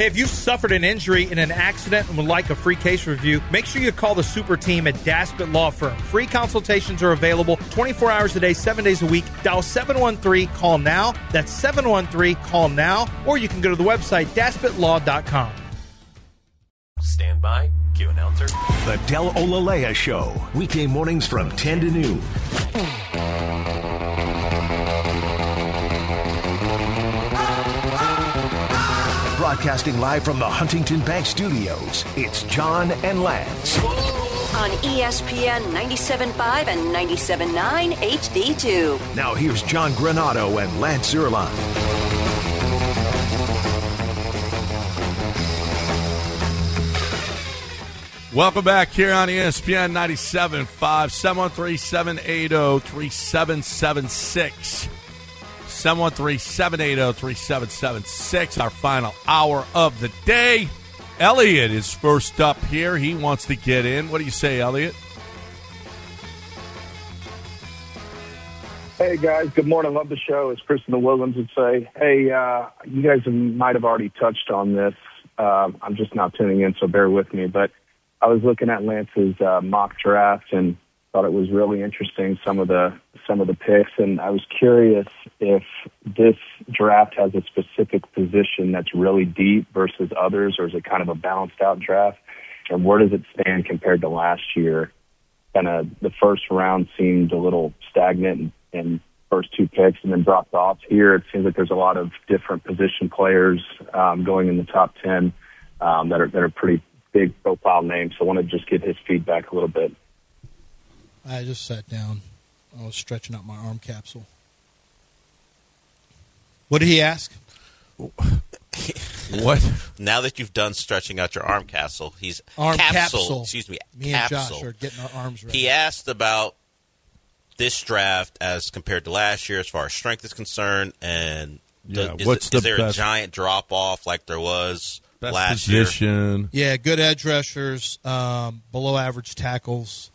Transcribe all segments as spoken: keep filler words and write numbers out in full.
Hey, if you've suffered an injury in an accident and would like a free case review, make sure you call the super team at Daspit Law Firm. Free consultations are available twenty-four hours a day, seven days a week. Dial seven one three, call now. That's seven one three, call now. Or you can go to the website, daspit law dot com. Stand by. Cue announcer. The Del Olalea Show. Weekday mornings from ten to noon. Broadcasting live from the Huntington Bank Studios, it's John and Lance. On E S P N ninety-seven point five and ninety-seven point nine H D two. Now here's John Granato and Lance Zierlein. Welcome back here on E S P N ninety-seven point five, seven one three, seven eight zero, three seven seven six. seven one three, seven eight zero, three seven seven six, our final hour of the day. Elliot is first up here. He wants to get in. What do you say, Elliot? Hey, guys. Good morning. Love the show, as Kristen Williams would say. Hey, uh, you guys might have already touched on this. Uh, I'm just now tuning in, so bear with me. But I was looking at Lance's uh, mock draft and thought it was really interesting, some of the some of the picks, and I was curious if this draft has a specific position that's really deep versus others, or is it kind of a balanced out draft? And where does it stand compared to last year? Kind of the first round seemed a little stagnant in, in first two picks and then dropped off. Here it seems like there's a lot of different position players um, going in the top ten um, that are that are pretty big profile names. So I want to just get his feedback a little bit. I just sat down. I was stretching out my arm capsule. What did he ask? What? Now that you've done stretching out your arm capsule, he's arm capsule, capsule. Excuse me, me capsule. and Josh are getting our arms ready. He asked about this draft as compared to last year, as far as strength is concerned, and yeah, the, is, what's is the there best, a giant drop off like there was best last position? year? Yeah, good edge rushers, um, below average tackles.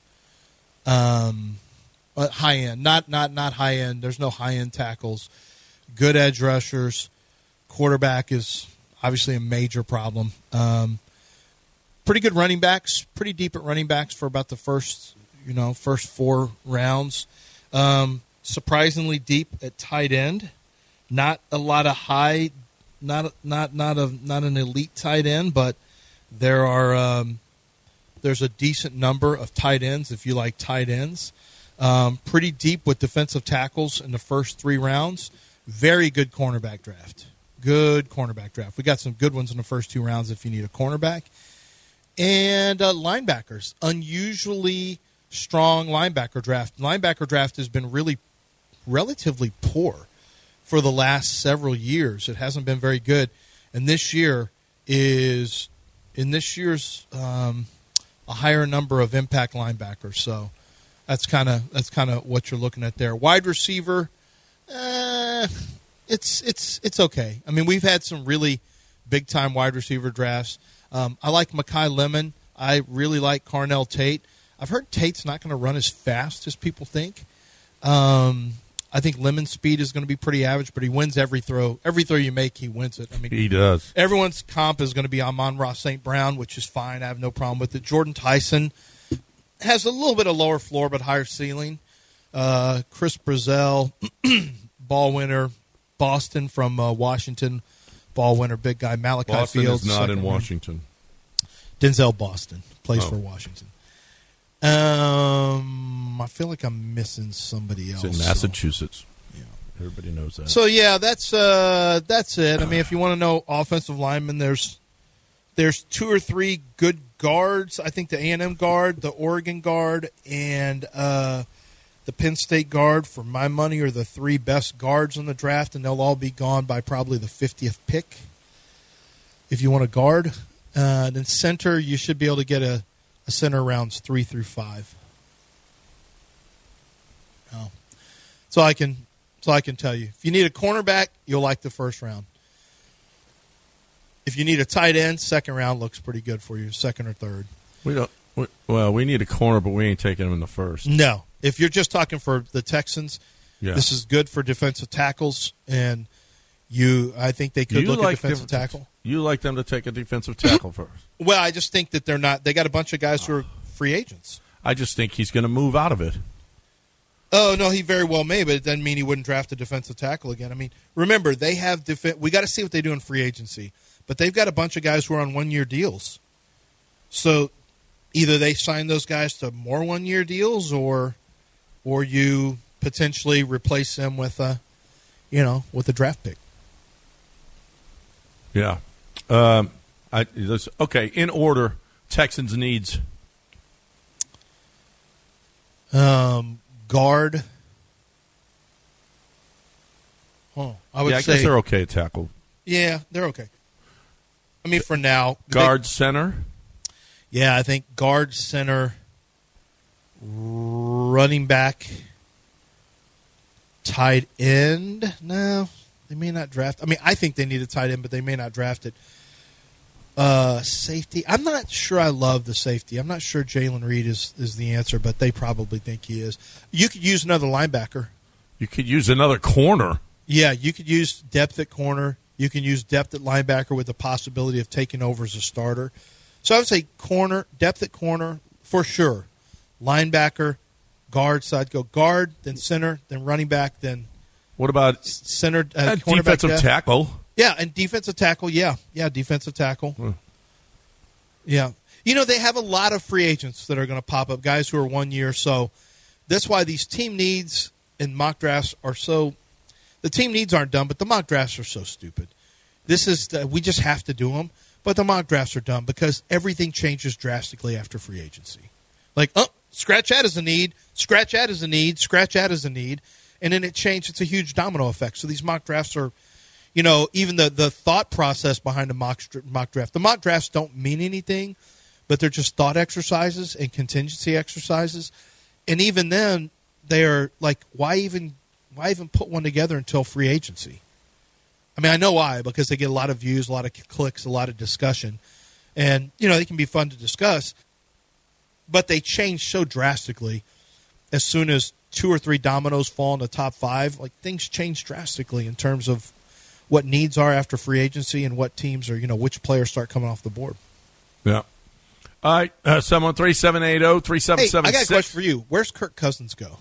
Um, high end, not not not high end. There's no high end tackles. Good edge rushers. Quarterback is obviously a major problem. Um, pretty good running backs. Pretty deep at running backs for about the first, you know, first four rounds. Um, surprisingly deep at tight end. Not a lot of high. Not not not a not an elite tight end, but there are. Um, There's a decent number of tight ends if you like tight ends. Um, pretty deep with defensive tackles in the first three rounds. Very good cornerback draft. Good cornerback draft. We got some good ones in the first two rounds if you need a cornerback. And uh, linebackers. Unusually strong linebacker draft. Linebacker draft has been really relatively poor for the last several years. It hasn't been very good. And this year is, in this year's... Um, a higher number of impact linebackers. So that's kind of that's kind of what you're looking at there. Wide receiver, eh, it's it's it's okay. I mean, we've had some really big time wide receiver drafts. Um, I like Mekhi Lemon. I really like Carnell Tate. I've heard Tate's not going to run as fast as people think. Um, I think Lemon's speed is going to be pretty average, but he wins every throw. Every throw you make, he wins it. I mean, he does. Everyone's comp is going to be Amon-Ra Saint Brown, which is fine. I have no problem with it. Jordan Tyson has a little bit of lower floor but higher ceiling. Uh, Chris Brazzell, ball winner. Boston from uh, Washington, ball winner, big guy. Malachi Boston Fields. is not in round. Washington. Denzel Boston plays oh. for Washington. Um, I feel like I'm missing somebody else. It's in Massachusetts. So, yeah. Everybody knows that. So yeah, that's uh, that's it. I mean, if you want to know offensive linemen, there's there's two or three good guards. I think the A and M guard, the Oregon guard, and uh, the Penn State guard, for my money, are the three best guards in the draft, and they'll all be gone by probably the fiftieth pick. If you want a guard, uh, then center, you should be able to get a. Center rounds three through five. Oh, so I can, so I can tell you, if you need a cornerback, you'll like the first round. If you need a tight end, second round looks pretty good for you, second or third. We don't. We, well, we need a corner, but we ain't taking him in the first. No, if you're just talking for the Texans, yeah. This is good for defensive tackles, and you, I think they could you look like at defensive diff- tackle. You like them to take a defensive tackle first. Well, I just think that they're not. They got a bunch of guys who are free agents. I just think he's going to move out of it. Oh, no, he very well may, but it doesn't mean he wouldn't draft a defensive tackle again. I mean, remember, they have def- – we got to see what they do in free agency. But they've got a bunch of guys who are on one-year deals. So either they sign those guys to more one-year deals or or you potentially replace them with a, you know, with a draft pick. Yeah. Um, I, okay, in order, Texans needs – Um, guard. Oh, I would yeah, I say guess they're okay at tackle. Yeah, they're okay. I mean, for now, guard they, center. Yeah, I think guard center, running back, tight end. No, they may not draft. I mean, I think they need a tight end, but they may not draft it. Uh, safety. I'm not sure I love the safety. I'm not sure Jalen Reed is, is the answer, but they probably think he is. You could use another linebacker. You could use another corner. Yeah, you could use depth at corner. You can use depth at linebacker with the possibility of taking over as a starter. So I would say corner, depth at corner for sure. Linebacker, guard, so I'd go guard, then center, then running back, then what about center, uh, defensive depth. tackle? Yeah, and defensive tackle, yeah. Yeah, defensive tackle. Hmm. Yeah. You know, they have a lot of free agents that are going to pop up, guys who are one year. So that's why these team needs and mock drafts are so – the team needs aren't dumb, but the mock drafts are so stupid. This is – we just have to do them, but the mock drafts are dumb because everything changes drastically after free agency. Like, oh, scratch that as a need, scratch that as a need, scratch that as a need, and then it changes. It's a huge domino effect. So these mock drafts are – you know, even the, the thought process behind a mock, mock draft. The mock drafts don't mean anything, but they're just thought exercises and contingency exercises. And even then, they're like, why even why even put one together until free agency? I mean, I know why, because they get a lot of views, a lot of clicks, a lot of discussion. And, you know, they can be fun to discuss, but they change so drastically as soon as two or three dominoes fall in the top five. Like, things change drastically in terms of what needs are after free agency and what teams are, you know, which players start coming off the board. Yeah. All right. Uh, seven one three, seven eight zero, three seven seven six. Hey, I got a question for you. Where's Kirk Cousins go?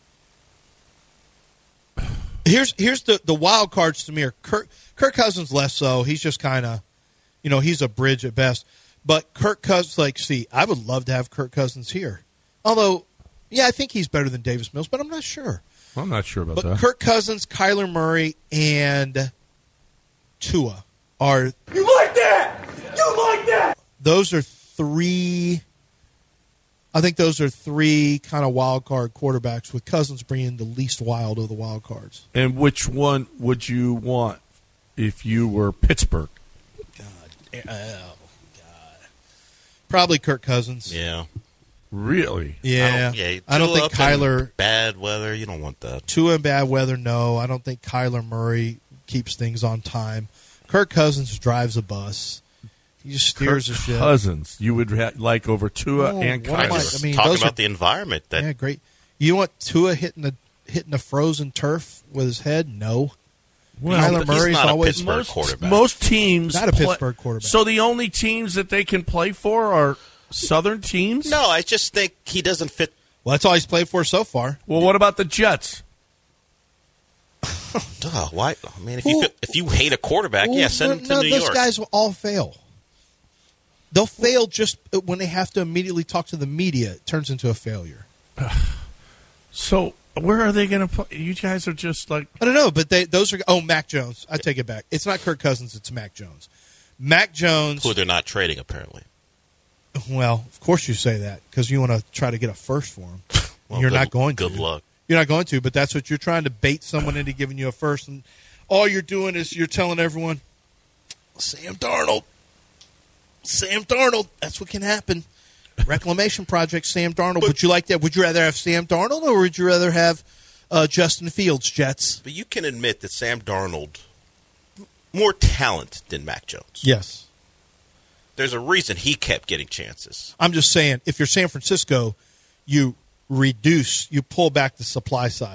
Here's here's the, the wild cards to me are Kirk, Kirk Cousins less so. He's just kind of, you know, he's a bridge at best. But Kirk Cousins, like, see, I would love to have Kirk Cousins here. Although, yeah, I think he's better than Davis Mills, but I'm not sure. I'm not sure about but that. Kirk Cousins, Kyler Murray, and Tua are. You like that? You like that? Those are three. I think those are three kind of wild card quarterbacks, with Cousins bringing the least wild of the wild cards. And which one would you want if you were Pittsburgh? God, oh God, probably Kirk Cousins. Yeah. Really? Yeah. I don't, yeah, I don't think Kyler. Bad weather. You don't want that. Tua in bad weather. No, I don't think Kyler Murray keeps things on time. Kirk Cousins drives a bus. He just steers Kirk a ship. Cousins, you would ha- like over Tua Oh, and what am I- Kyler. I mean, talking those about are- the environment. That Yeah, great. You want Tua hitting the hitting the frozen turf with his head? No. Well, Kyler he's Murray's not a always Pittsburgh most, quarterback. most teams Not a play- Pittsburgh quarterback. So the only teams that they can play for are Southern teams? No, I just think he doesn't fit. Well, that's all he's played for so far. Well, what about the Jets? Duh, why? I mean, if Who- you feel, if you hate a quarterback, yeah, send him to no, New those York. guys will all fail. They'll fail just when they have to immediately talk to the media. It turns into a failure. So where are they going to play? You guys are just like I don't know, but they those are. Oh, Mac Jones. I take it back. It's not Kirk Cousins. It's Mac Jones. Mac Jones. Who they're not trading, apparently. Well, of course you say that because you want to try to get a first for him. Well, you're good- not going to. Good luck. You're not going to, but that's what you're trying to bait someone into giving you a first, and all you're doing is you're telling everyone, Sam Darnold, Sam Darnold. That's what can happen. Reclamation project, Sam Darnold. Would you like that? Would you rather have Sam Darnold, or would you rather have uh, Justin Fields, Jets? But you can admit that Sam Darnold, more talent than Mac Jones. Yes. There's a reason he kept getting chances. I'm just saying, if you're San Francisco, you reduce, you pull back the supply side.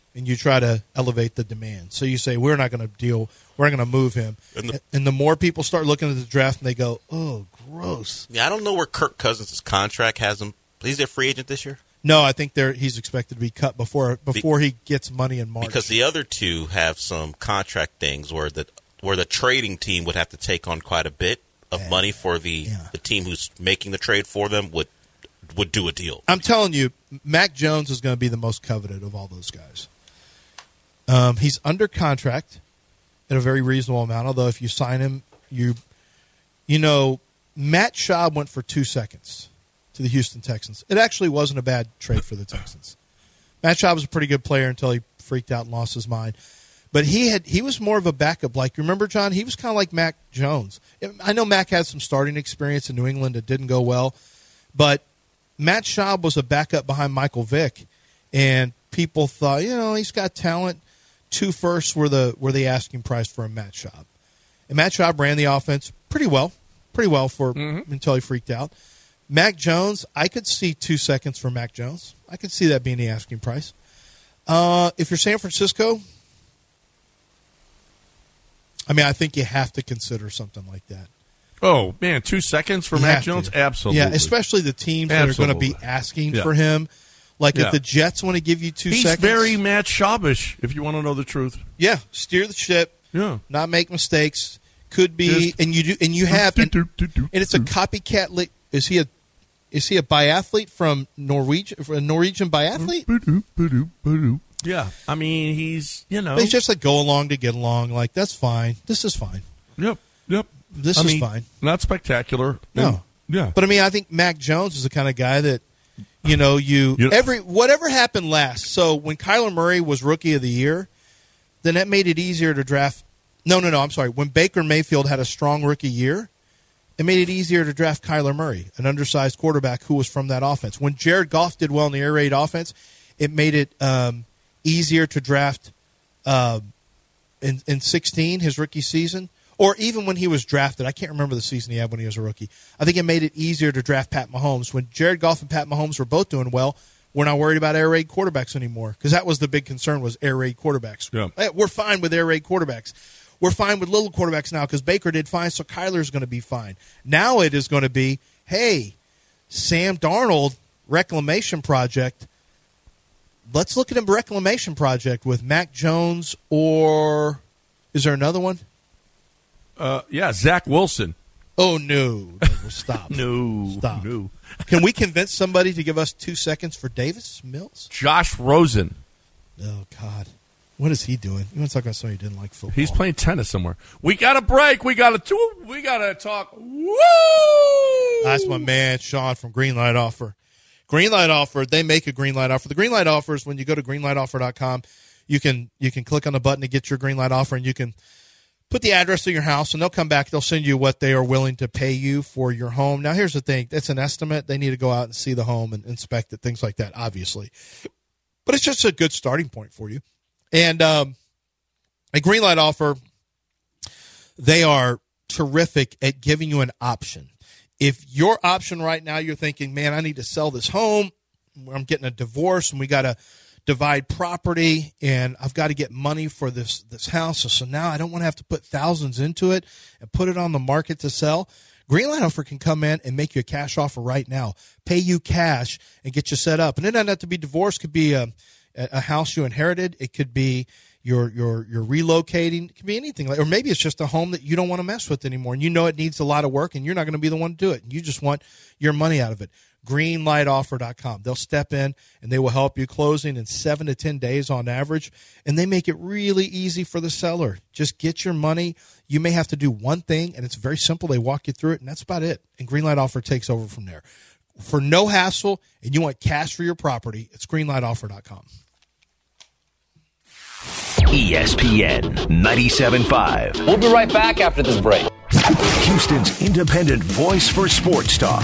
and you try to elevate the demand. So you say, we're not going to deal, we're going to move him. And the, and the more people start looking at the draft and they go, oh, gross. Yeah, I don't know where Kirk Cousins' contract has him. He's a free agent this year? No, I think they're, he's expected to be cut before before Be, he gets money in March. Because the other two have some contract things where the, where the trading team would have to take on quite a bit of yeah. money for the, yeah. the team who's making the trade for them would would do a deal. I'm telling you, Mac Jones is going to be the most coveted of all those guys. Um, he's under contract at a very reasonable amount, although if you sign him, you you know, Matt Schaub went for two seconds to the Houston Texans. It actually wasn't a bad trade for the Texans. Matt Schaub was a pretty good player until he freaked out and lost his mind. But he had he was more of a backup. Like, remember, John? He was kind of like Mac Jones. I know Mac had some starting experience in New England that didn't go well, but Matt Schaub was a backup behind Michael Vick, and people thought, you know, he's got talent. Two firsts were the were the asking price for a Matt Schaub. And Matt Schaub ran the offense pretty well, pretty well for mm-hmm. until he freaked out. Mac Jones, I could see two seconds for Mac Jones. I could see that being the asking price. Uh, if you're San Francisco, I mean, I think you have to consider something like that. Oh, man, two seconds for you Mac Jones? To. Absolutely. Yeah, especially the teams Absolutely. that are going to be asking yeah. for him. Like yeah. if the Jets want to give you two He's seconds. He's very Matt Schaubish, if you want to know the truth. Yeah, steer the ship, yeah. not make mistakes. Could be, Just, and you do, and you have, and, and it's a copycat. Li- is he a, is he a biathlete from Norwegian, a Norwegian biathlete? Yeah, I mean, he's, you know. He's just like go along to get along. Like, that's fine. This is fine. Yep, yep. This I is mean, fine. Not spectacular. No. And, yeah. But, I mean, I think Mac Jones is the kind of guy that, you know, you, you know, every whatever happened last. So when Kyler Murray was Rookie of the Year, then that made it easier to draft. No, no, no, I'm sorry. When Baker Mayfield had a strong rookie year, it made it easier to draft Kyler Murray, an undersized quarterback who was from that offense. When Jared Goff did well in the air raid offense, it made it um, easier to draft uh, in, in sixteen, his rookie season, or even when he was drafted. I can't remember the season he had when he was a rookie. I think it made it easier to draft Pat Mahomes. When Jared Goff and Pat Mahomes were both doing well, we're not worried about air raid quarterbacks anymore because that was the big concern was air raid quarterbacks. Yeah. Hey, we're fine with air raid quarterbacks. We're fine with little quarterbacks now because Baker did fine, so Kyler's going to be fine. Now it is going to be, hey, Sam Darnold, reclamation project. Let's look at a reclamation project with Mac Jones or is there another one? Uh, yeah, Zach Wilson. Oh, no. no stop. no. Stop. No. Can we convince somebody to give us two seconds for Davis Mills? Josh Rosen. Oh, God. What is he doing? You want to talk about somebody who didn't like football? He's playing tennis somewhere. We got a break. We got to we got to talk. Woo! That's my man, Sean from Greenlight Offer. Greenlight Offer, they make a Greenlight Offer. The Greenlight Offer is when you go to greenlight offer dot com, you can you can click on the button to get your Greenlight Offer, and you can put the address of your house, and they'll come back. They'll send you what they are willing to pay you for your home. Now, here's the thing. It's an estimate. They need to go out and see the home and inspect it, things like that, obviously. But it's just a good starting point for you. And um, a Greenlight Offer, they are terrific at giving you an option. If your option right now, you're thinking, man, I need to sell this home, I'm getting a divorce, and we got to divide property, and I've got to get money for this, this house, so now I don't want to have to put thousands into it and put it on the market to sell. Greenlight Offer can come in and make you a cash offer right now, pay you cash, and get you set up. And it doesn't have to be divorce. It could be a a house you inherited. It could be you're you're you're relocating. It could be anything, like, or maybe it's just a home that you don't want to mess with anymore, and you know it needs a lot of work, and you're not going to be the one to do it. You just want your money out of it. greenlight offer dot com. They'll step in and they will help you closing in seven to ten days on average, and they make it really easy for the seller. Just get your money. You may have to do one thing, and it's very simple. They walk you through it, and that's about it. And Greenlight Offer takes over from there. For no hassle, and you want cash for your property, it's greenlight offer dot com. E S P N ninety-seven point five. We'll be right back after this break. Houston's independent voice for sports talk.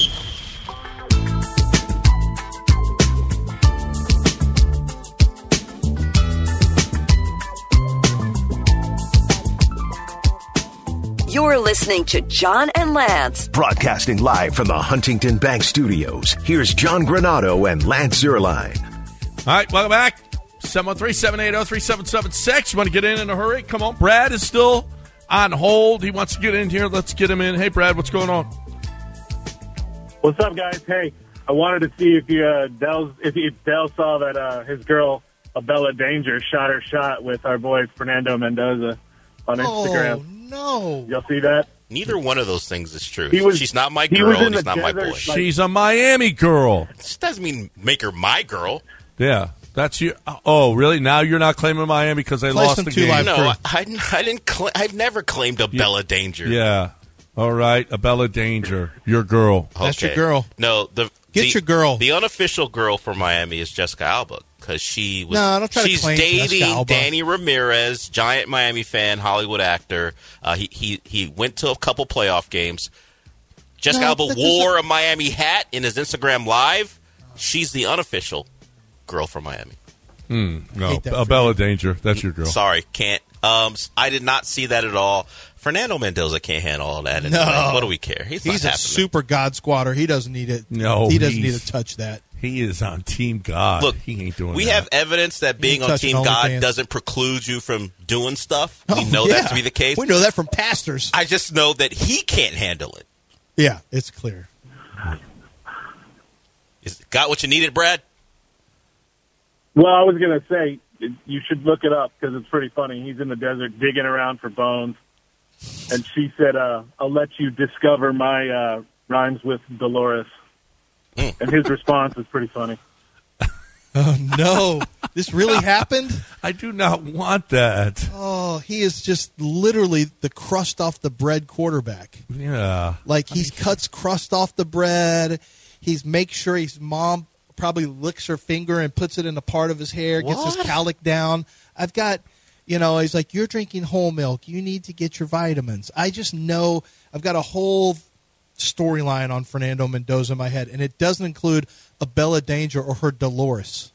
You're listening to John and Lance. Broadcasting live from the Huntington Bank Studios. Here's John Granado and Lance Zierlein. All right, welcome back. seven one three, seven eight zero, three seven seven six. You want to get in in a hurry? Come on. Brad is still on hold. He wants to get in here. Let's get him in. Hey, Brad, what's going on? What's up, guys? Hey, I wanted to see if you, uh, Dell's, if, if Dell saw that uh, his girl, Abella Danger, shot her shot with our boy Fernando Mendoza on Instagram. Oh, no. Y'all see that? Neither one of those things is true. He was- she's not my he girl, was in and he's the not my desert, boy. like- She's a Miami girl. This doesn't mean make her my girl. Yeah, that's you. Oh, really? Now you're not claiming Miami because they Play lost some the two game? live No, crew. I, I, I didn't. Cl- I've never claimed a Bella Danger. Yeah. All right, Abella Danger, your girl. That's your girl. No, the Get the- your girl. The unofficial girl for Miami is Jessica Alba because she was. No, don't try to she's claim Jessica dating Alba. Danny Ramirez, giant Miami fan, Hollywood actor. Uh, he he he went to a couple playoff games. Jessica No, Alba that wore doesn't- a Miami hat in his Instagram live. She's the unofficial girl from Miami. No, Hate that for Abella Danger, that's your girl. Sorry, can't. Um, I did not see that at all. Fernando Mendoza can't handle all that. Anyway. No. What do we care? He's, He's not a happening. super God squatter. He doesn't need it. No, he doesn't need he's- to touch that. He is on Team God. Look, he ain't doing we that. have evidence that being on touching Team God OnlyFans. doesn't preclude you from doing stuff. We Oh, know yeah. that to be the case. We know that from pastors. I just know that he can't handle it. Yeah, it's clear. Is, got what you needed, Brad? Well, I was going to say, it- you should look it up because it's pretty funny. He's in the desert digging around for bones. And she said, uh, I'll let you discover my uh, rhymes with Dolores. Mm. And his response is pretty funny. Oh, no. This really happened? I do not want that. Oh, he is just literally the crust off the bread quarterback. Yeah. Like, he cuts crust off the bread. He's make sure his mom probably licks her finger and puts it in a part of his hair, gets his What? cowlick down. I've got, you know, he's like, you're drinking whole milk. You need to get your vitamins. I just know I've got a whole storyline on Fernando Mendoza in my head, and it doesn't include Abella Danger or her Dolores.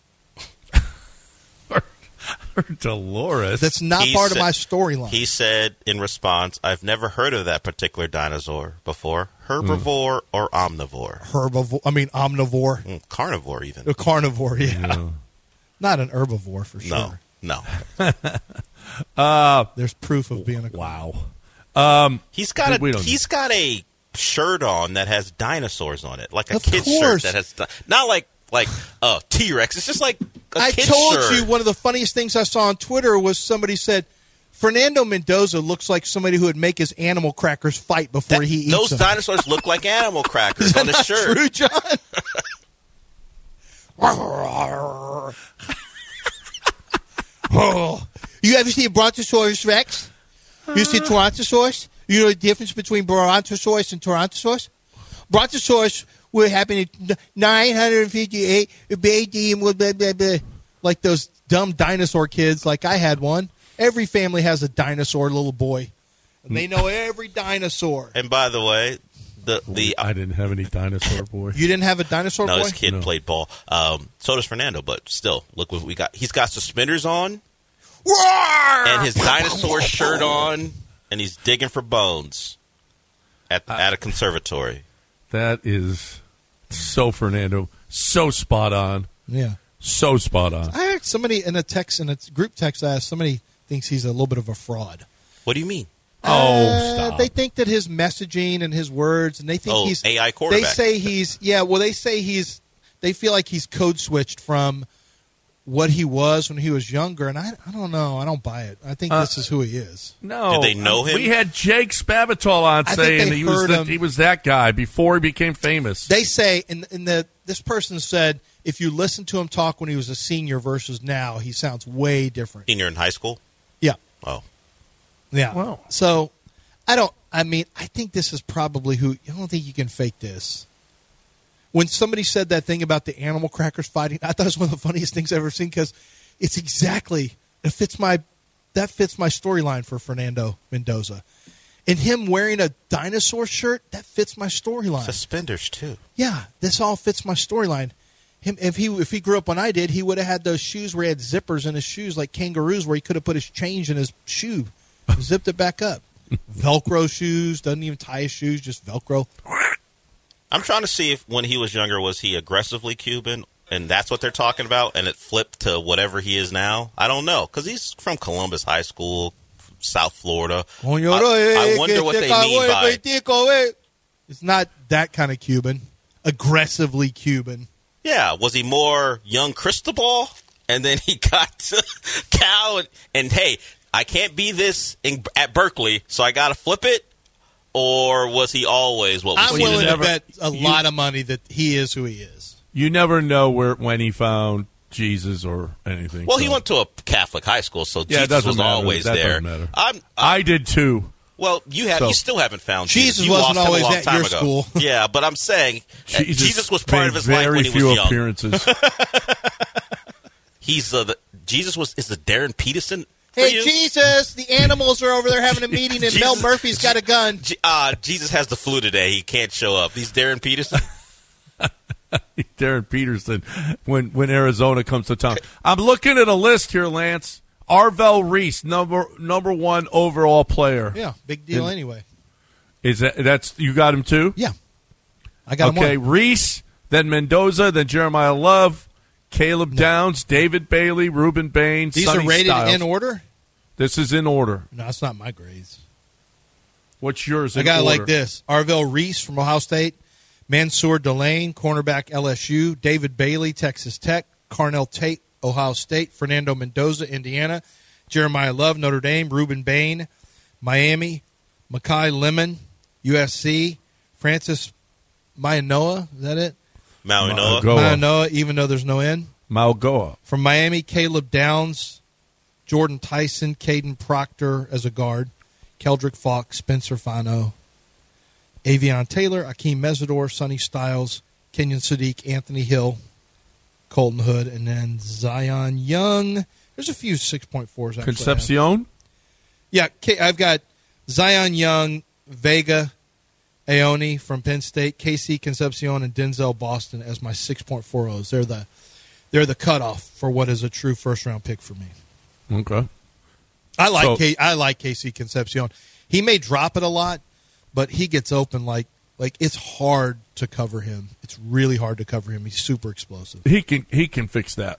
Her Dolores. That's not He part said- of my storyline. He said in response, I've never heard of that particular dinosaur before. Herbivore or omnivore? Herbivore, I mean omnivore, Mm, carnivore, even. a carnivore, yeah. Not an herbivore for sure. No, no. uh, There's proof of being a wow. Um, He's got We a don't- he's got a shirt on that has dinosaurs on it, like a Of kid's shirt course. that has di- not like like a T-Rex. It's just like a I kid's told shirt. you one of the funniest things I saw on Twitter was somebody said Fernando Mendoza looks like somebody who would make his animal crackers fight before That- he eats those them. dinosaurs look like animal crackers Is that on the not shirt. true, John? Oh. You ever see a Brontosaurus Rex? You see Tyrannosaurus? You know the difference between Brontosaurus and Tyrannosaurus? Brontosaurus would happen in nine hundred fifty-eight B D and blah, blah, blah, blah. Like those dumb dinosaur kids. Like I had one. Every family has a dinosaur little boy. And they know every dinosaur. And by the way, the the I didn't have any dinosaur boy. You didn't have a dinosaur no, boy? his kid No. played ball. Um, so does Fernando, but still, look what we got. He's got suspenders on Roar! and his dinosaur shirt on, and he's digging for bones at at a conservatory. That is so Fernando. So spot on. Yeah. So spot on. I heard somebody in a text, in a group text, I asked, somebody thinks he's a little bit of a fraud. What do you mean? Oh, Uh, stop. They think that his messaging and his words, and they think Oh, he's A I They quarterback. say he's yeah. Well, they say he's. They feel like he's code switched from what he was when he was younger, and I, I don't know. I don't buy it. I think Uh, this is who he is. No. Did they know him? We had Jake Spavital on I think saying they that he was heard the, him. he was that guy before he became famous. They say, and, and the this person said, if you listen to him talk when he was a senior versus now, he sounds way different. Senior in high school? Yeah. Oh, Yeah. Wow. So, I don't. I mean, I think this is probably who. I don't think you can fake this. When somebody said that thing about the animal crackers fighting, I thought it was one of the funniest things I've ever seen because it's exactly it fits my that fits my storyline for Fernando Mendoza, and him wearing a dinosaur shirt that fits my storyline. suspenders too. Yeah, this all fits my storyline. Him, if he if he grew up when I did, he would have had those shoes where he had zippers in his shoes like kangaroos, where he could have put his change in his shoe, zipped it back up. Velcro shoes, doesn't even tie his shoes, just Velcro. I'm trying to see if when he was younger, was he aggressively Cuban and that's what they're talking about, and it flipped to whatever he is now? I don't know, because he's from Columbus High School, South Florida. I, I wonder what they mean by... It's not that kind of Cuban. Aggressively Cuban. Yeah, was he more young Cristobal? And then he got to Cal, and, and hey, I can't be this in, at Berkeley, so I got to flip it? Or was he always what we I'm see willing today? to bet a you, lot of money that he is who he is. You never know where when he found Jesus or anything. Well, so. he went to a Catholic high school, so yeah, Jesus was matter. always that there. Matter. I'm, I'm, I did too. Well, you have. So. You still haven't found Jesus. Jesus. You wasn't lost always him a long at time your ago. school. Yeah, but I'm saying Jesus, Jesus was part of his life when he was few young. Appearances. He's uh, the, Jesus was is the Darren Peterson. Hey, Jesus, the animals are over there having a meeting, and Jesus, Mel Murphy's got a gun. Uh, Jesus has the flu today. He can't show up. He's Darren Peterson. Darren Peterson when, when Arizona comes to town. I'm looking at a list here, Lance. Arvell Reese, number number one overall player. Yeah, big deal and, anyway. Is that that's you got him too? Yeah. I got okay, him. Okay, Reese, then Mendoza, then Jeremiah Love, Caleb no. Downs, David Bailey, Reuben Bain. These Sonny are rated Styles. in order? This is in order. No, that's not my grades. What's yours in I got order? it like this. Arvell Reese from Ohio State, Mansour Delane, cornerback L S U, David Bailey, Texas Tech, Carnell Tate, Ohio State, Fernando Mendoza, Indiana, Jeremiah Love, Notre Dame, Reuben Bain, Miami, Makai Lemon, U S C, Francis Mauigoa, is that it? Mauigoa. Mauigoa, even though there's no N. Mauigoa. From Miami, Caleb Downs, Jordan Tyson, Caden Proctor as a guard, Keldrick Falk, Spencer Fano, Avion Taylor, Akeem Mesidor, Sonny Styles, Kenyon Sadiq, Anthony Hill, Colton Hood, and then Zion Young. There's a few six point fours. Actually. Concepcion? Yeah, I've got Zion Young, Vega, Aoni from Penn State, K C Concepcion, and Denzel Boston as my six point four ohs. They're the, they're the cutoff for what is a true first-round pick for me. Okay. I like so, K, I like K C Concepcion. He may drop it a lot, but he gets open like like it's hard to cover him. It's really hard to cover him. He's super explosive. He can he can fix that.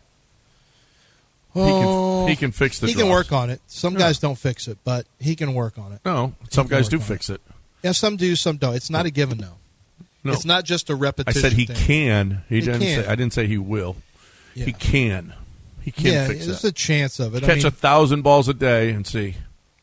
Oh, he can he can fix the. He drops. can work on it. Some no. guys don't fix it, but he can work on it. No, some guys do fix it. it. Yeah, some do, some don't. It's not a given though. No. It's not just a repetition. I said he thing. can. He, he didn't can. say. I didn't say he will. Yeah. He can. He can yeah, fix there's that. a chance of it. Catch I mean, a thousand balls a day and see.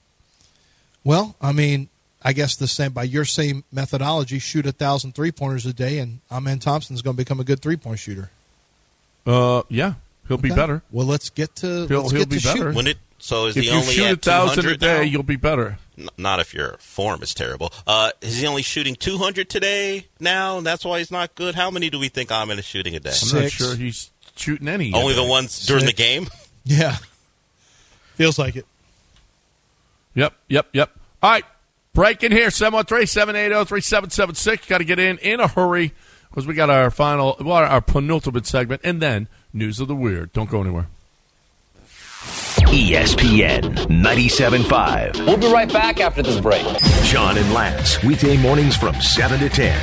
Well, I mean, I guess the same by your same methodology, shoot a thousand three pointers a day, and Amen Thompson's going to become a good three point shooter. Uh, yeah, he'll okay. be better. Well, let's get to. He'll, let's he'll get be to better. Shooting. When it so is if he you only shoot at a thousand a day, now? you'll be better. N- not if your form is terrible. Uh, is he only shooting two hundred today now, and that's why he's not good? How many do we think Amen is shooting a day? I'm not sure he's shooting any. Only yet. the ones during Six. the game. Yeah, feels like it. Yep, yep, yep. All right, break in here, seven one three, seven eight zero, three seven seven six. Got to get in in a hurry because we got our final, well, our penultimate segment, and then News of the Weird. Don't go anywhere. E S P N ninety-seven point five. We'll be right back after this break. John and Lance, weekday mornings from seven to ten.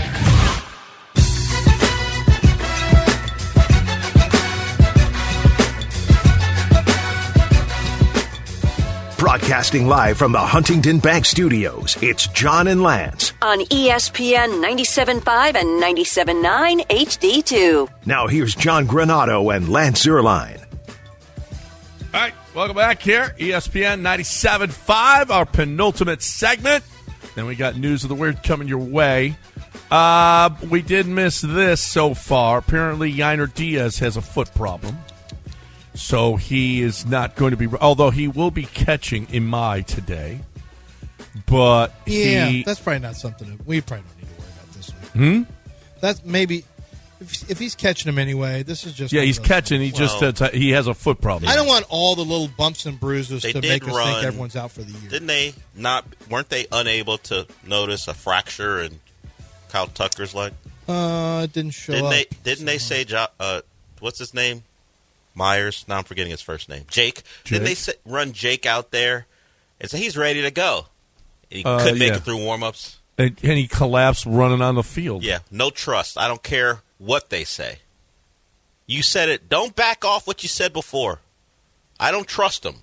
Broadcasting live from the Huntington Bank Studios, it's John and Lance. On E S P N ninety-seven point five and ninety-seven point nine H D two. Now here's John Granado and Lance Zierlein. All right, welcome back here, E S P N ninety-seven point five, our penultimate segment. Then we got News of the Weird coming your way. Uh, we did miss this so far. Apparently, Yainer Diaz has a foot problem. So he is not going to be, although he will be catching Imai today. But yeah, he, that's probably not something that we probably don't need to worry about this week. Hmm? That's maybe if, if he's catching him anyway. This is just yeah, he's catching. He well, just uh, he has a foot problem. I don't want all the little bumps and bruises they to did make us run, think everyone's out for the year. Didn't they not? Weren't they unable to notice a fracture in Kyle Tucker's leg? Uh, it didn't show didn't up. They, didn't so. they say? Uh, what's his name? Myers. Now I'm forgetting his first name. Jake. Jake? Didn't they say, run Jake out there and say he's ready to go? He uh, couldn't make yeah. it through warm-ups. And, and he collapsed running on the field. Yeah, no trust. I don't care what they say. You said it. Don't back off what you said before. I don't trust him.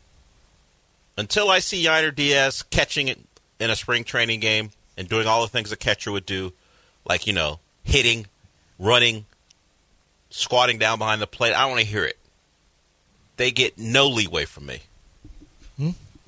Until I see Yainer Diaz catching it in a spring training game and doing all the things a catcher would do, like, you know, hitting, running, squatting down behind the plate, I don't want to hear it. They get no leeway from me. Hmm?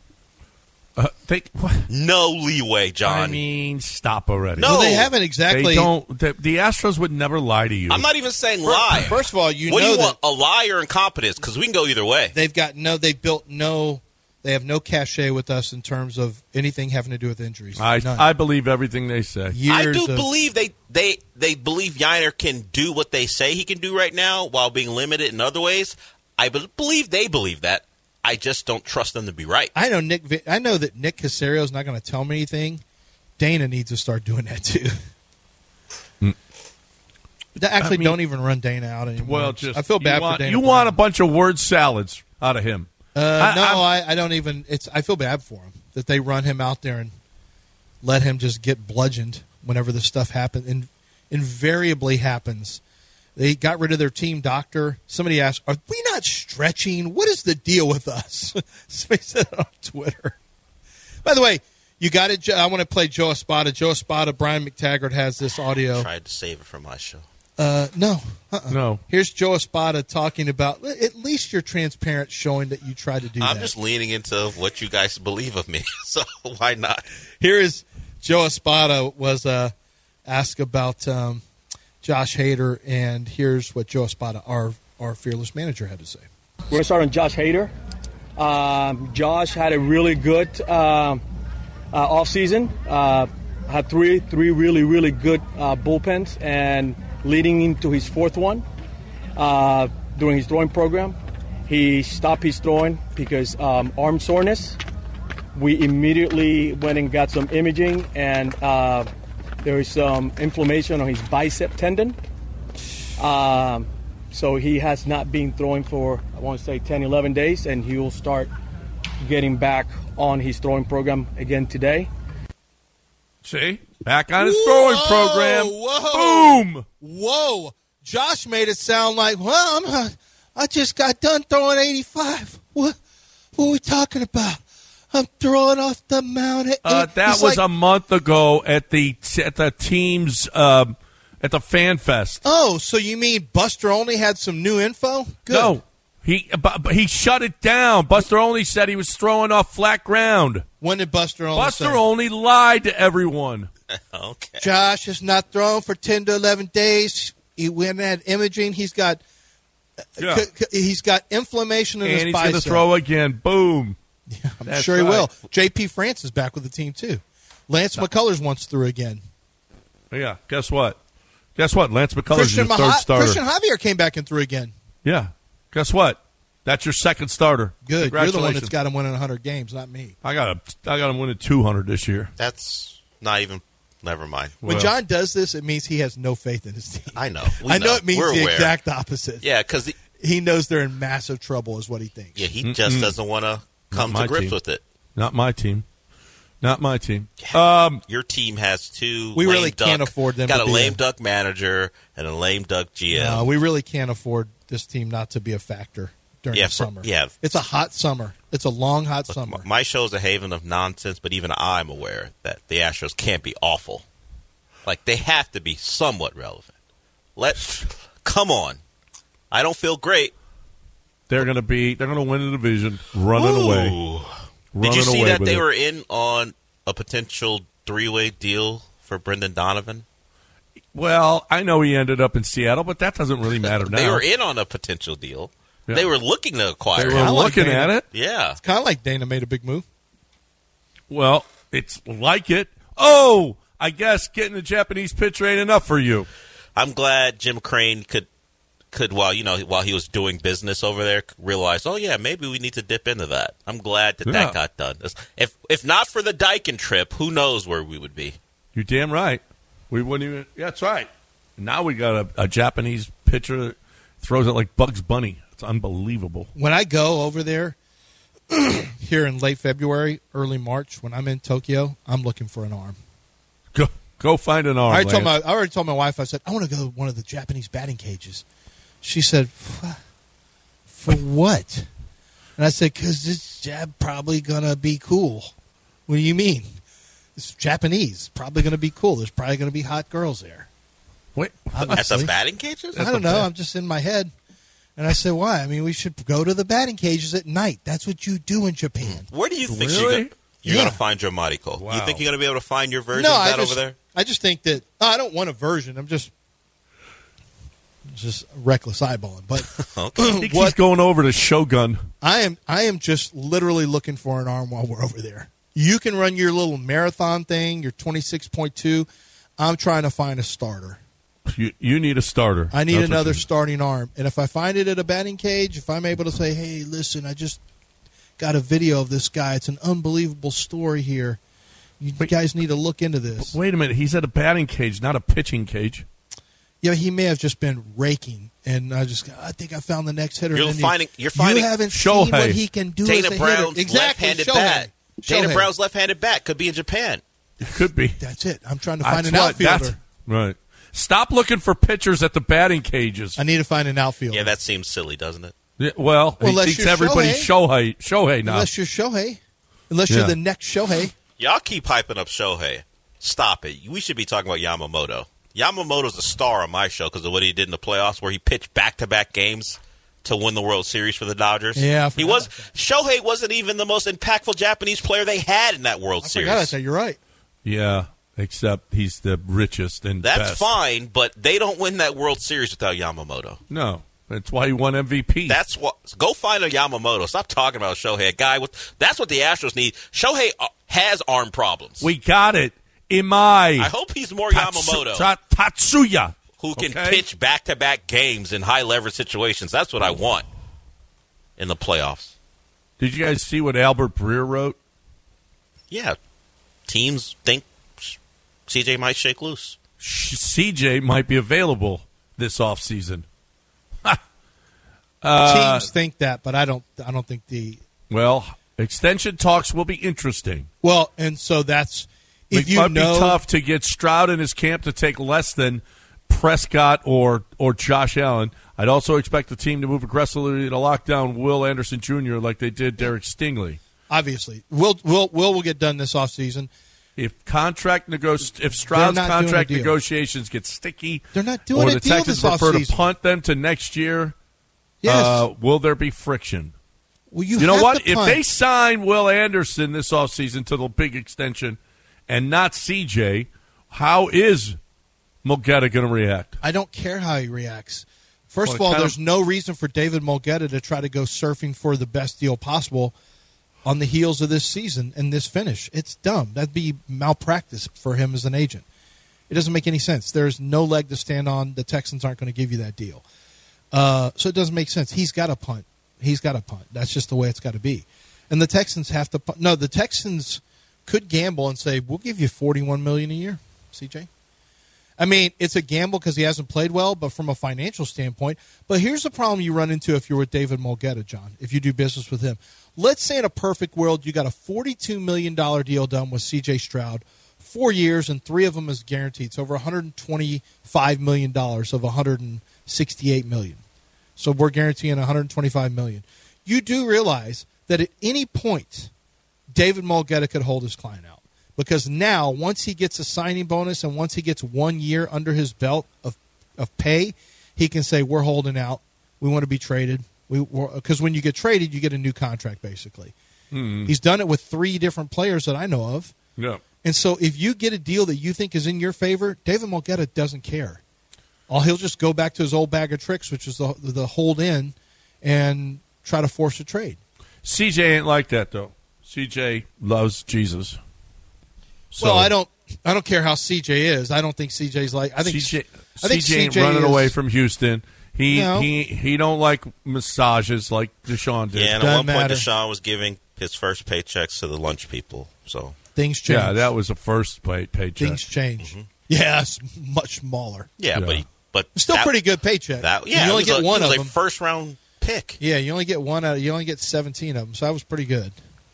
Uh, they, no leeway, John. I mean, stop already. No, well, they haven't exactly. They don't. The, the Astros would never lie to you. I'm not even saying lie. First of all, you what know do you that want? A lie or incompetence? Because we can go either way. They've got no. They've built no. They have no cachet with us in terms of anything having to do with injuries. I, I believe everything they say. Years I do of, believe they, they they believe Yainer can do what they say he can do right now while being limited in other ways. I be- believe they believe that. I just don't trust them to be right. I know Nick. I know that Nick Caserio is not going to tell me anything. Dana needs to start doing that too. Mm. Actually, I mean, don't even run Dana out anymore. Well, just I feel bad want, for Dana. You Brown. want a bunch of word salads out of him. Uh, I, no, I, I don't even. It's. I feel bad for him that they run him out there and let him just get bludgeoned whenever this stuff happens. And invariably happens. They got rid of their team doctor. Somebody asked, "Are we not stretching? What is the deal with us?" Somebody said it on Twitter. By the way, you got it. I want to play Joe Espada. Joe Espada. Brian McTaggart has this audio. I tried to save it for my show. Uh, no, uh-uh. no. Here's Joe Espada talking about. At least you're transparent, showing that you tried to do I'm that. just leaning into what you guys believe of me, so why not? Here is Joe Espada was uh, asked about um, Josh Hader, and here's what Joe Espada, our our fearless manager, had to say. We're going to start on Josh Hader. Um, Josh had a really good uh, uh, offseason. Uh, had three three really, really good uh, bullpens, and leading into his fourth one uh, during his throwing program. He stopped his throwing because um, arm soreness. We immediately went and got some imaging, and uh, there is some inflammation on his bicep tendon. Um, so he has not been throwing for, I want to say, ten, eleven days, and he will start getting back on his throwing program again today. See? Back on his throwing whoa, program. Whoa. Boom. Whoa. Josh made it sound like, well, I'm not, I just got done throwing eighty-five. What, what are we talking about? I'm throwing off the mound. Uh, that He's was like, a month ago at the at the team's um, at the Fan Fest. Oh, so you mean Buster only had some new info? Good. No, he but, but he shut it down. Buster only said he was throwing off flat ground. When did Buster only Buster say? only lied to everyone. Okay. Josh is not throwing for ten to eleven days. He went at imaging. He's got yeah. c- c- he's got inflammation in and his he's bicep. going to throw again. Boom. Yeah, I'm That's sure he right. will. J P France is back with the team too. Lance no. McCullers once threw again. Yeah. Guess what? Guess what? Lance McCullers Christian is your Maha- third starter. Christian Javier came back and threw again. Yeah. Guess what? That's your second starter. Good. You're the one that's got him winning one hundred games, not me. I got him. I got him winning two hundred this year. That's not even. Never mind. When well, John does this, it means he has no faith in his team. I know. We I know, know it means We're the aware. exact opposite. Yeah, because he knows they're in massive trouble, is what he thinks. Yeah, he mm-hmm. just doesn't want to come to grips team. with it. Not my team. Not my team. Um, Your team has two. We lame really duck, can't afford them. Got to a be lame a, duck manager and a lame duck G M. No, we really can't afford this team not to be a factor during yeah, the summer. For, yeah, it's a hot summer. It's a long, hot Look, summer. My show's a haven of nonsense, but even I'm aware that the Astros can't be awful. Like, they have to be somewhat relevant. Let's come on. I don't feel great. They're going to be. They're going to win the division, running Ooh. away. Did you running see away that with they it. were in on a potential three-way deal for Brendan Donovan? Well, I know he ended up in Seattle, but that doesn't really matter now. They were in on a potential deal. Yeah. They were looking to acquire They were him. looking like at it. Yeah. It's kind of like Dana made a big move. Well, it's like it. Oh, I guess getting a Japanese pitcher ain't enough for you. I'm glad Jim Crane could, could while you know while he was doing business over there, realize, oh yeah, maybe we need to dip into that. I'm glad that Yeah. that got done. If if not for the Daikin trip, who knows where we would be? You're damn right. We wouldn't even. Yeah, that's right. Now we got a, a Japanese pitcher that throws it like Bugs Bunny. It's unbelievable. When I go over there here in late February, early March, when I'm in Tokyo, I'm looking for an arm. Go, go find an arm. I already, told my, Lance. I already told my wife, I said, I want to go to one of the Japanese batting cages. She said, for what? And I said, because this jab probably going to be cool. What do you mean? It's Japanese. Probably going to be cool. There's probably going to be hot girls there. Wait, at the batting cages? I don't know. I'm just in my head. And I said, why? I mean, we should go to the batting cages at night. That's what you do in Japan. Where do you think Really? you're, gonna, you're Yeah. going to find your Mariko? Wow. You think you're going to be able to find your version No, of I that just, over there? I just think that oh, I don't want a version. I'm just just reckless eyeballing. But I think he's going over to Shogun. I am I am just literally looking for an arm while we're over there. You can run your little marathon thing, your twenty-six point two. I'm trying to find a starter. You, you need a starter. I need That's what another you- starting arm. And if I find it at a batting cage, if I'm able to say, hey, listen, I just got a video of this guy. It's an unbelievable story here. You guys need to look into this. Wait a minute. He's at a batting cage, not a pitching cage. Yeah, he may have just been raking, and I just I think I found the next hitter. You're and then finding- you, you're finding- you haven't Shohei. seen what he can do Dana as a Brown's hitter. Exactly, left-handed Shohei. bat. Dana Shohei. Brown's left-handed bat could be in Japan. It could be. That's it. I'm trying to find That's an what- outfielder. that's- Right. Stop looking for pitchers at the batting cages. I need to find an outfielder. Yeah, that seems silly, doesn't it? Yeah, well, Well, he unless thinks you're everybody's Shohei. Shohei now. Unless you're Shohei. Unless Yeah. you're the next Shohei. Y'all keep hyping up Shohei. Stop it. We should be talking about Yamamoto. Yamamoto's a star on my show because of what he did in the playoffs, where he pitched back-to-back games to win the World Series for the Dodgers. Yeah, I he forgot was. about Shohei wasn't even the most impactful Japanese player they had in that World I Series. forgot I said you're right. Yeah, except he's the richest and That's best. fine, but they don't win that World Series without Yamamoto. No, that's why he won M V P. That's what. Go find a Yamamoto. Stop talking about Shohei. A guy with. That's what the Astros need. Shohei uh, has arm problems. we got it. Imai. I hope he's more Tatsu- Yamamoto, Ta- Tatsuya. who can Okay? pitch back-to-back games in high-leverage situations. That's what I want in the playoffs. Did you guys see what Albert Breer wrote? Yeah, teams think C J might shake loose. C J might be available this offseason. uh, Teams think that, but I don't. I don't think the Well, extension talks will be interesting. well, and so that's if It you might know be tough to get Stroud in his camp to take less than Prescott or or Josh Allen. I'd also expect the team to move aggressively to lock down Will Anderson Junior like they did Derek Stingley. Obviously, Will Will Will will get done this offseason. If contract negoti- if Stroud's They're not doing a contract deal. negotiations get sticky, They're not doing or a the deal Texans this prefer to offseason. punt them to next year, Yes. uh, will there be friction? Well, you, You know have what? to If punt. they sign Will Anderson this offseason to the big extension and not C J, how is Mulgeta going to react? I don't care how he reacts. First Well, of all, kind of- there's no reason for David Mulgeta to try to go surfing for the best deal possible on the heels of this season and this finish. It's dumb. That'd be malpractice for him as an agent. It doesn't make any sense. There's no leg to stand on. The Texans aren't going to give you that deal. Uh, so it doesn't make sense. He's got to punt. He's got to punt. That's just the way it's got to be. And the Texans have to punt. No, the Texans could gamble and say, we'll give you forty-one million dollars a year, C J. I mean, it's a gamble because he hasn't played well, but from a financial standpoint. But here's the problem you run into if you're with David Mulgeta, John, if you do business with him. Let's say in a perfect world you got a forty-two million dollars deal done with C J Stroud, four years, and three of them is guaranteed. It's over one hundred twenty-five million dollars of one hundred sixty-eight million dollars. So we're guaranteeing one hundred twenty-five million dollars. You do realize that at any point, David Mulgeta could hold his client out. Because now, once he gets a signing bonus and once he gets one year under his belt of, of pay, he can say, we're holding out. We want to be traded. Because when you get traded, you get a new contract, basically. Mm-hmm. He's done it with three different players that I know of. Yeah. And so if you get a deal that you think is in your favor, David Mulgeta doesn't care. All he'll just go back to his old bag of tricks, which is the, the hold in, and try to force a trade. C J ain't like that, though. C J loves Jesus. So well, I don't. I don't care how C J is. I don't think C J's like. I think C J, I think C J ain't C J running is- away from Houston. He No. he he don't like massages like Deshaun did. Yeah, and at Doesn't one point, matter. Deshaun was giving his first paychecks to the lunch people. So Things change. Yeah, that was the first pay, paycheck. Things change. Yeah, it's much smaller. yeah, Yeah. but he, but Still that- pretty good paycheck. That yeah, you it only was get a, one it was of a them. first round pick. Yeah, you only get one out. You only get seventeen of them. So that was pretty good,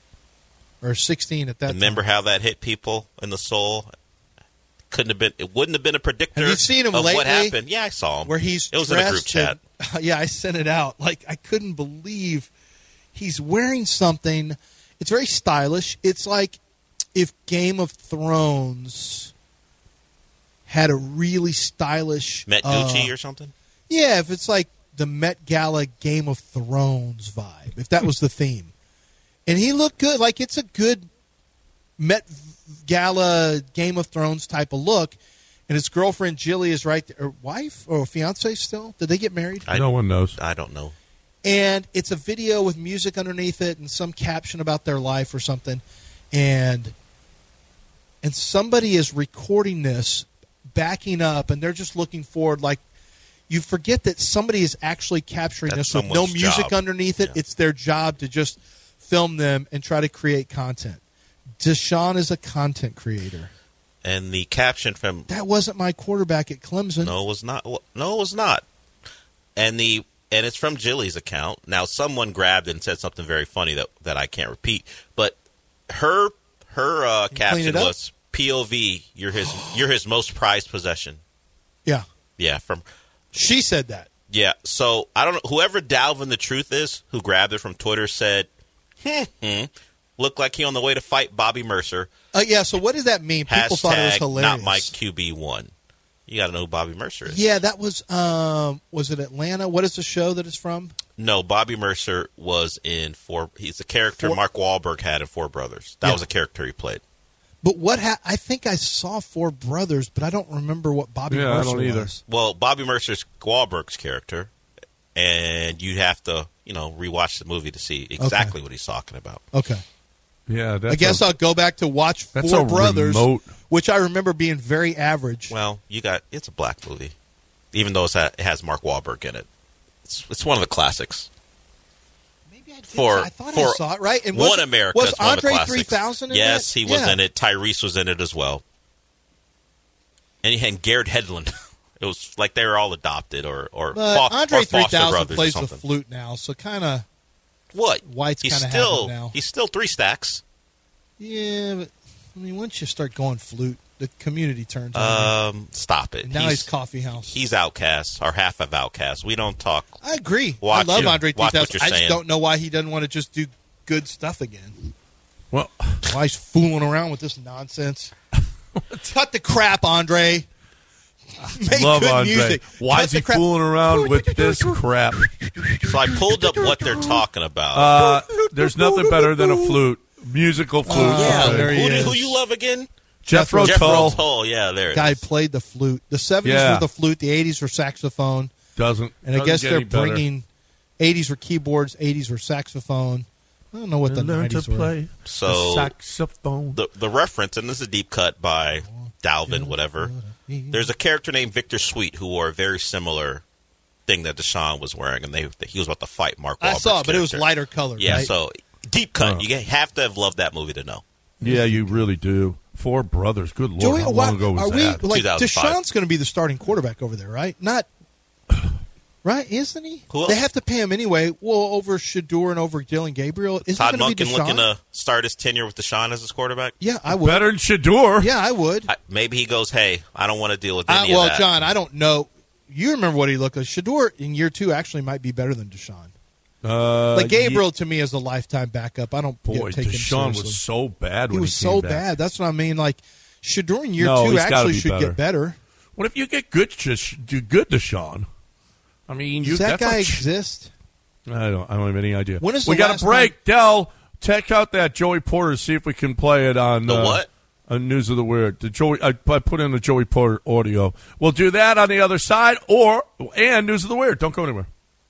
or sixteen at that. Remember time. how that hit people in the soul? Couldn't have been. It wouldn't have been a predictor Have you seen him of lately? what happened. Yeah, I saw him. Where he's it was in a group dressed chat. in- yeah, I sent it out. Like, I couldn't believe he's wearing something. It's very stylish. It's like if Game of Thrones had a really stylish Met uh, Gucci or something. Yeah, if it's like the Met Gala Game of Thrones vibe, if that was the theme. And he looked good. Like, it's a good Met Gala Game of Thrones type of look. And his girlfriend, Jilly, is right there. Or wife or fiance still? Did they get married? I, no one knows. I don't know. And it's a video with music underneath it and some caption about their life or something. And and somebody is recording this, backing up, and they're just looking forward. Like, you forget that somebody is actually capturing That's this with no music job. underneath it. Yeah. It's their job to just film them and try to create content. Deshaun is a content creator. And the caption from That wasn't my quarterback at Clemson. no, it was not. No, it was not. And the and it's from Jilly's account. Now, someone grabbed it and said something very funny that that I can't repeat. But her her uh, caption was P O V. You're his you're his most prized possession. Yeah, Yeah, from she said that. yeah. So I don't know. Whoever Dalvin the Truth is, who grabbed it from Twitter, said, hmm, hmm, looked like he on the way to fight Bobby Mercer. Uh, yeah. So what does that mean? People thought it was Hashtag hilarious. not Mike Q B one. You got to know who Bobby Mercer is. Yeah, that was um, was it Atlanta? What is the show that it's from? No, Bobby Mercer was in Four. He's the character Four, Mark Wahlberg had in Four Brothers. That yeah. was a character he played. But what ha- I think I saw Four Brothers, but I don't remember what Bobby Yeah, Mercer I don't either. was. Well, Bobby Mercer's Wahlberg's character, and you have to, you know, rewatch the movie to see exactly Okay. what he's talking about. Okay. Yeah, that's I guess a, I'll go back to watch that's Four a Brothers, remote. which I remember being very average. Well, you got it's a black movie, even though it's ha- it has Mark Wahlberg in it. It's, it's one of the classics. Maybe I did. For I thought for I saw it right. And One was, America was is one of the Andre classics. three thousand? In yes, that? he was Yeah. in it. Tyrese was in it as well, and he had Garrett Hedlund. It was like they were all adopted or or, But fo- Andre or three foster thousand brothers or plays the something. flute now, so kind of What? White's he's kind of still now. he's still three stacks. Yeah, but I mean, once you start going flute, the community turns on Um, stop it. you. Now he's, coffee house. He's outcast or half of outcast. We don't talk. I agree. Watch I love you- Andre three watch what thousand. you're I just saying. don't know why he doesn't want to just do good stuff again. Well, why he's fooling around with this nonsense? Cut the crap, Andre. Make love good Andre. music. Why Cut is he the crap. fooling around with this crap? So I pulled up what they're talking about. Uh, there's nothing better than a flute, musical flute. Uh, yeah, there he who, do- is. who you love again? Jethro Jethro Tull Tull. Yeah, there it Guy is. played the flute. The seventies Yeah. were the flute. The eighties were saxophone. doesn't. And I doesn't guess get they're any better. bringing eighties were keyboards, eighties were saxophone. I don't know what the Learn to nineties were. play So the saxophone. the the reference, and this is a deep cut by Dalvin, whatever. There's a character named Victor Sweet who wore a very similar thing that Deshaun was wearing, and they he was about to fight Mark Wahlberg's I saw it, but it was character. lighter color. Yeah, right? so deep cut. Oh. You have to have loved that movie to know. Yeah, you really do. Four brothers. Good lord, Do we, how why- long ago was are we that? like two thousand five. Deshaun's going to be the starting quarterback over there, right? Not right, isn't he? Who else? They have to pay him anyway. Well, over Shador and over Dylan Gabriel. Isn't Todd it going to be Monken Deshaun? looking to start his tenure with Deshaun as his quarterback. Yeah, I would. Better than Shador. Yeah, I would. I, maybe he goes, "Hey, I don't want to deal with I, any well, of that." John, I don't know. You remember what he looked like. Shador in year two actually might be better than Deshaun. Uh, Like Gabriel to me is a lifetime backup. I don't yeah, boy, get, take him Deshaun seriously. was so bad He when was he came so back. bad. That's what I mean. Like Shador in year No, two he's gotta actually be should better. get better. What if you get good? Just do good, Deshaun. I mean, you Does that that's guy a- exist? I don't. I don't have any idea. When is the we got last a break, Dell. Check out that Joey Porter. See if we can play it on The uh, what? On News of the Weird. The Joey. I, I put in the Joey Porter audio. We'll do that on the other side, or and News of the Weird. Don't go anywhere.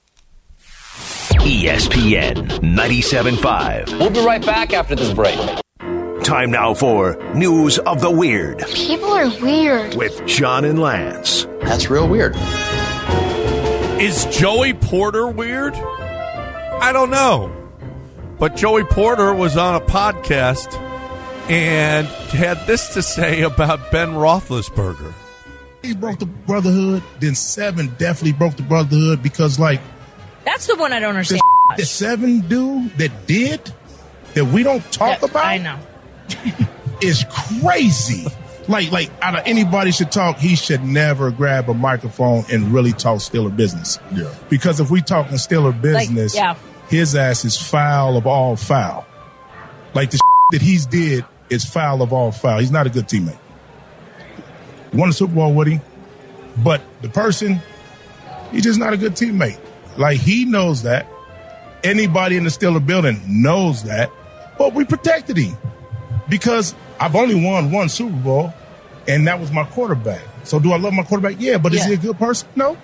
E S P N ninety-seven point five. We'll be right back after this break. Time now for News of the Weird People are weird. with John and Lance. That's real weird. Is Joey Porter weird? I don't know. But Joey Porter was on a podcast and had this to say about Ben Roethlisberger. He broke the brotherhood. Then Seven definitely broke the brotherhood because, like, that's the one I don't understand. The, the Seven dude that did that we don't talk That- about. I know. is crazy. Like, like out of anybody should talk, he should never grab a microphone and really talk Steeler business. Yeah. Because if we talking Steeler business, Like, yeah. his ass is foul of all foul. Like the that he's did is foul of all foul. He's not a good teammate. Won a Super Bowl with him, but the person, he's just not a good teammate. Like, he knows that. Anybody in the Steeler building knows that. But we protected him because I've only won one Super Bowl, and that was my quarterback. So do I love my quarterback? Yeah, but is Yeah. he a good person? No.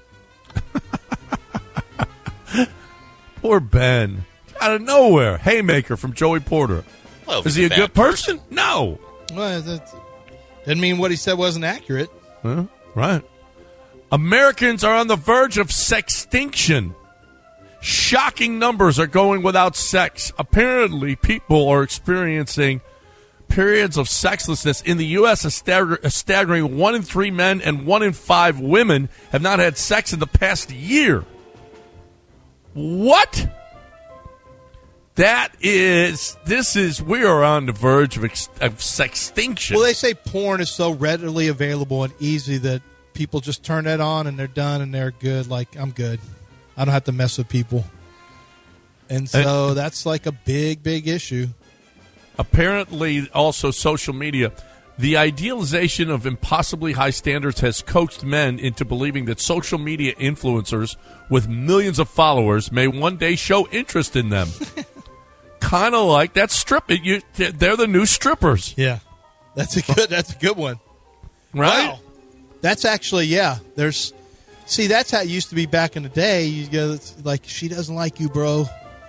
Poor Ben. Out of nowhere. Haymaker from Joey Porter. Well, if Is he's he a a good bad person? No. Well, that didn't mean what he said wasn't accurate. Huh? Right. Americans are on the verge of sextinction. Shocking numbers are going without sex. Apparently, people are experiencing periods of sexlessness. In the U S, a, stagger- a staggering one in three men and one in five women have not had sex in the past year. What? That is, this is, we are on the verge of, ex- of sextinction. Well, they say porn is so readily available and easy that people just turn that on and they're done and they're good. Like, I'm good. I don't have to mess with people. And so And- that's like a big, big issue. Apparently, also social media. The idealization of impossibly high standards has coaxed men into believing that social media influencers with millions of followers may one day show interest in them. Kind of like that strip. You, they're the new strippers. Yeah. That's a good that's a good one. Right? Wow. That's actually, yeah. There's see, that's how it used to be back in the day. You go like, she doesn't like you, bro.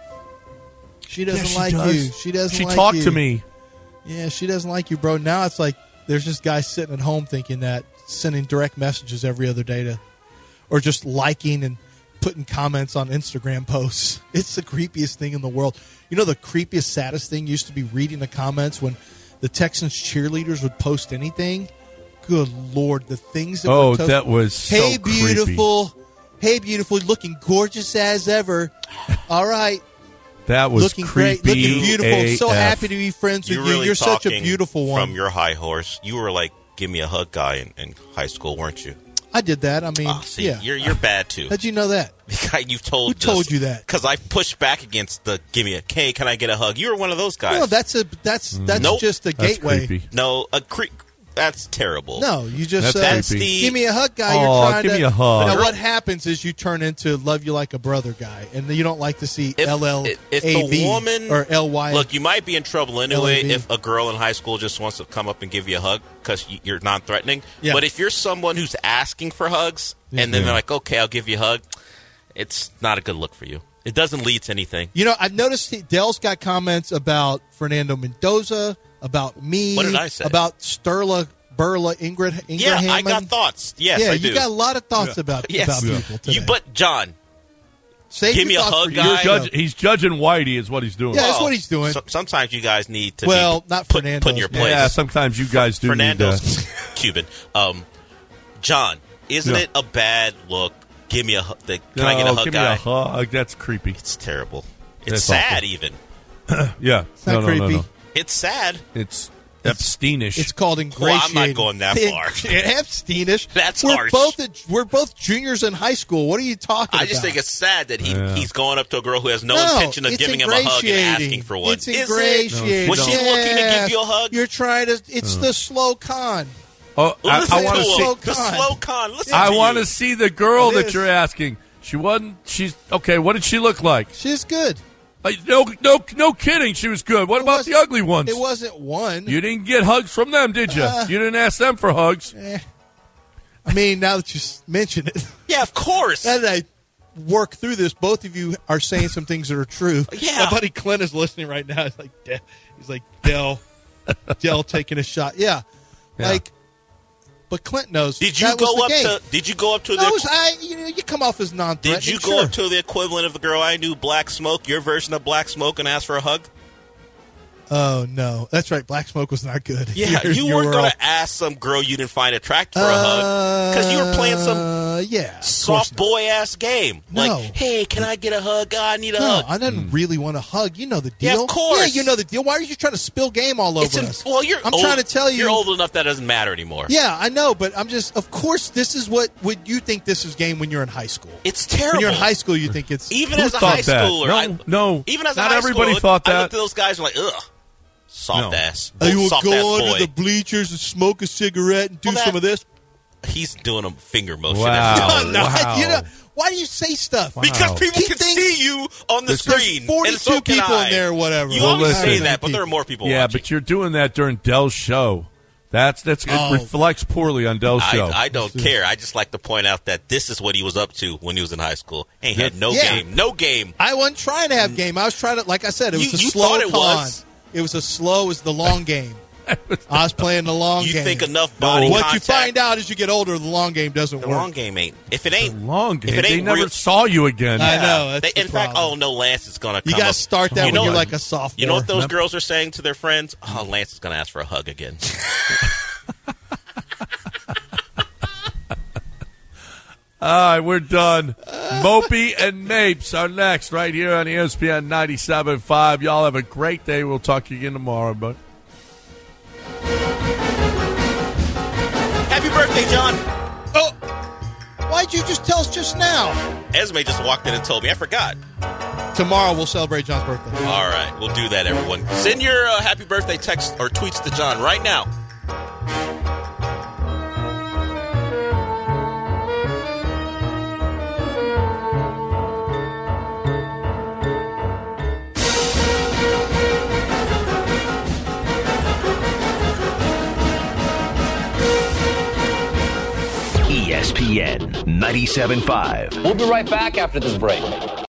She doesn't Yeah, she like does. you. She doesn't She like talked you. to me. Yeah, she doesn't like you, bro. Now it's like there's this guy sitting at home thinking that, sending direct messages every other day to, or just liking and putting comments on Instagram posts. It's the creepiest thing in the world. You know, the creepiest, saddest thing used to be reading the comments when the Texans cheerleaders would post anything. Good Lord, the things that Oh, were to- that was so Hey, creepy. beautiful. Hey, beautiful. Looking gorgeous as ever. All right. That was Looking creepy. great. Looking beautiful. A F. So happy to be friends with You're you. really You're such a talking beautiful one. From your high horse, you were like, "Give me a hug," guy in, in high school, weren't you? I did that. I mean, Oh, see, yeah. you're you're bad too. How'd you know that? You've told Who told you that? Because I pushed back against the "Give me a hey, can I get a hug?" You were one of those guys. No, that's a that's that's Nope. just a That's gateway. creepy. No, a cre- that's terrible. No, you just That's uh, That's creepy. the give me a hug, guy. Oh, You're trying give to, me a hug. Now, what happens is you turn into love you like a brother guy, and you don't like to see If- L L if A the V woman or L Y. Look, you might be in trouble anyway L A V. if a girl in high school just wants to come up and give you a hug because you're non-threatening. Yeah. But if you're someone who's asking for hugs and then Yeah. they're like, "Okay, I'll give you a hug," it's not a good look for you. It doesn't lead to anything. You know, I've noticed he, Dell's got comments about Fernando Mendoza, about me, What did I say? about Sterla Burla Ingrid Ingrid Yeah, I Hammond. got thoughts. Yes, yeah, I you do. got a lot of thoughts about Yes. about Yeah. people today. You, but John, Save give your me a thoughts hug, for your guy. show. Judge, he's judging Whitey is what he's doing. Yeah, that's well, what he's doing. so- sometimes you guys need to Well, be not put, Fernando's, put in your but- place. Yeah, sometimes you guys do need Fernando's that. Cuban. Um, John, isn't Yeah. it a bad look? Give me a hug. The, can I get a No, hug, give guy? me a hug. That's creepy. It's terrible. It's That's sad, awful. even. Yeah. It's not no, no, no, creepy. no. It's sad. It's Epsteinish. It's called Well, ingratiating. I'm not going that far. Epsteinish. That's we're harsh. Both a, we're both juniors in high school. What are you talking I about? just think it's sad that he Yeah. he's going up to a girl who has no, No, intention of it's giving him a hug and ingratiating. asking for one. It's Is it? ingratiating. Was she looking to Yes. give you a hug? You're trying to. It's the slow con. oh, I, Listen I to want to him. see. slow the con. slow con. Listen I to want you. to see the girl It that is. you're asking. She wasn't. She's okay. What did she look like? She's good. Like, no, no, no kidding. She was good. What It about wasn't- the ugly ones? It wasn't one. You didn't get hugs from them, did you? Uh, you didn't ask them for hugs. Eh. I mean, now that you s- mention it, Yeah, of course. as I work through this, both of you are saying some things that are true. Yeah. My buddy Clint is listening right now. He's like, "De- he's like Dell, Dell taking a shot. Yeah, Yeah. like, but Clint knows. Did you that was go the up game. to? Did you go up to I the? was, I, you know, you come off as non-threatening. Did you go sure. up to the equivalent of the girl I knew, Black Smoke, your version of Black Smoke, and ask for a hug? Oh no, that's right. Black Smoke was not good. Yeah, You're- you you're weren't all- going to ask some girl you didn't find attractive for a hug because you were playing some Uh, yeah. Soft boy ass game. No. Like, hey, can I get a hug? God, I need a No, hug. I didn't really want to hug. You know the deal. Yeah, of course. Yeah, you know the deal. Why are you trying to spill game all over It's an, us? well, you're I'm old, trying to tell you. You're old enough that doesn't matter anymore. Yeah, I know, but I'm just. Of course, this is what would you think this is game when you're in high school. It's terrible. When you're in high school, you think it's Even Who as a thought high that? schooler, No, I, no. even as a Not high everybody schooler, thought I that. looked at those guys and like, ugh, soft No. ass, Oh, you will soft go ass under boy. the bleachers and smoke a cigarette and do Well, that- some of this. He's doing a finger motion. Wow. No, no, wow. you know, why do you say stuff? Because Wow. people He can thinks- see you on the There's screen. forty-two and so can people I. in there or whatever. You Well, always listen. say that, but there are more people Yeah, watching. but you're doing that during Dell's show. That's that's it Oh. reflects poorly on Dell's show. I, I don't care. I just like to point out that this is what he was up to when he was in high school. Ain't had no Yeah. game. No game. I wasn't trying to have game. I was trying to, like I said, it was You- a you slow thought it con. was. It was a slow. It was the long game. I was playing the long You game. think enough body What contact. you find out as you get older, the long game doesn't The work. long game ain't. If it ain't Long game. If it They ain't never real- saw you again. I know. That's They, the in fact, problem. oh no, Lance is gonna. You come got to up- start that You when know you're what? like a sophomore. You know what those girls are saying to their friends? Oh, Lance is gonna ask for a hug again. All right, we're done. Mopey and Mapes are next right here on E S P N ninety-seven point five. Y'all have a great day. We'll talk to you again tomorrow. But Happy birthday, John. Oh, why'd you just tell us just now? Esme just walked in and told me. I forgot. Tomorrow we'll celebrate John's birthday. All right, we'll do that, everyone. Send your uh, happy birthday text or tweets to John right now. E S P N ninety-seven point five. We'll be right back after this break.